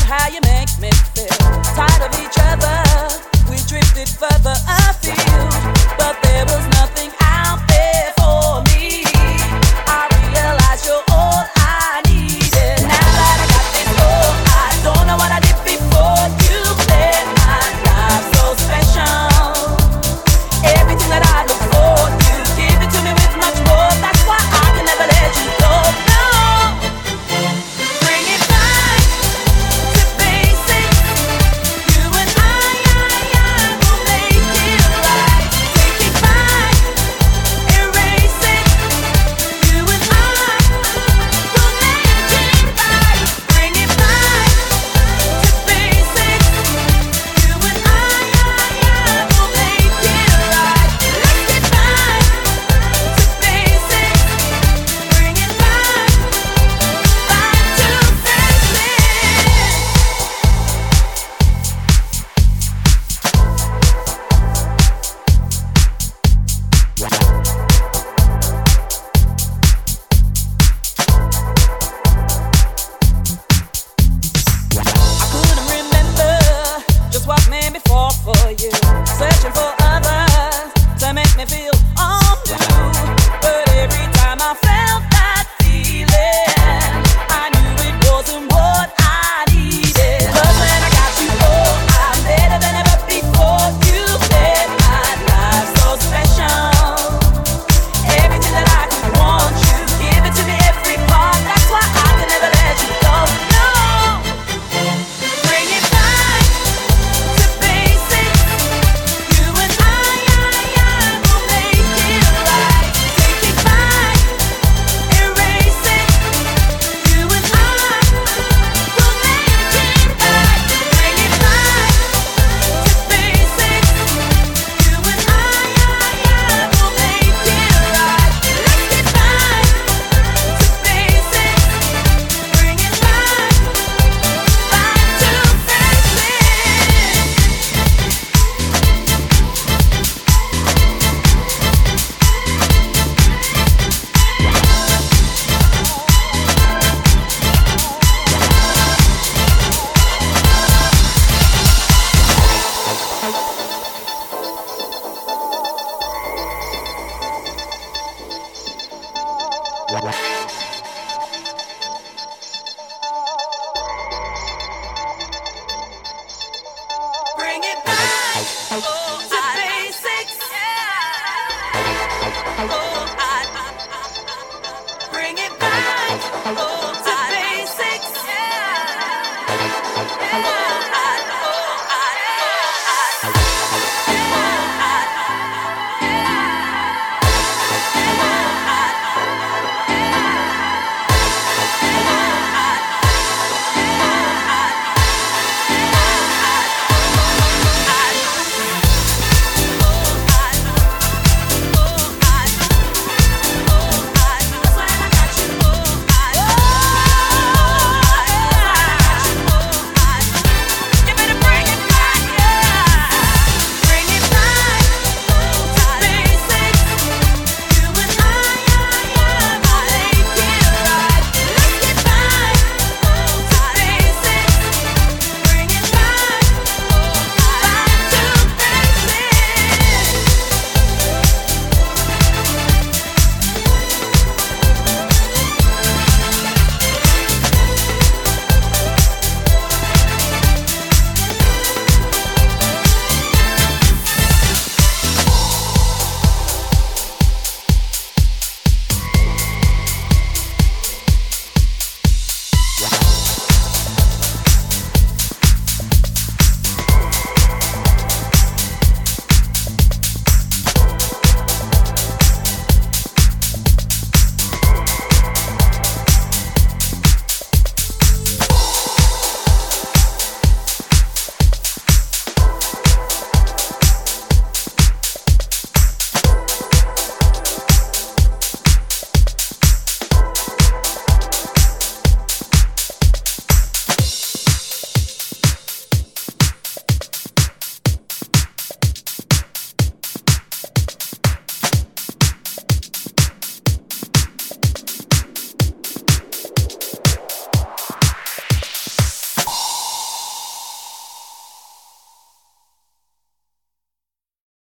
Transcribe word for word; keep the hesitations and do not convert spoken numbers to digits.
how you make me feel. Tired of each other, we drifted further afield, but there was nothing out there for me. I realized you're all I needed. Now that I got this all, I don't know what I did before. You made my life so special. Everything that I look for, you give it to me with much more. That's why I can never let you go. No, bring it back to basics. You and I, I, I will make it right. Take it back, erase it. You and I will make it right. Bring it back to basics. You and I, I, I will make it right. Let's get back to basics. Bring it back, back to basics. I couldn't remember just what made me fall for you. Searching for others to make me feel